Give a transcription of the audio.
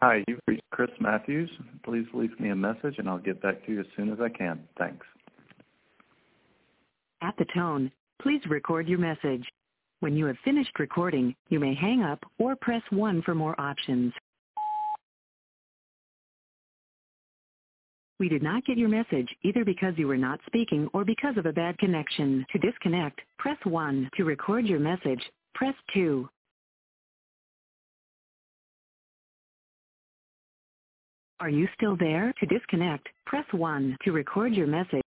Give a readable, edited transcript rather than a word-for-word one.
Hi, you've reached Chris Matthews. Please leave me a message and I'll get back to you as soon as I can. Thanks. At the tone, please record your message. When you have finished recording, you may hang up or press 1 for more options. We did not get your message either because you were not speaking or because of a bad connection. To disconnect, press 1. To record your message, press 2. Are you still there? To disconnect, press 1. To record your message.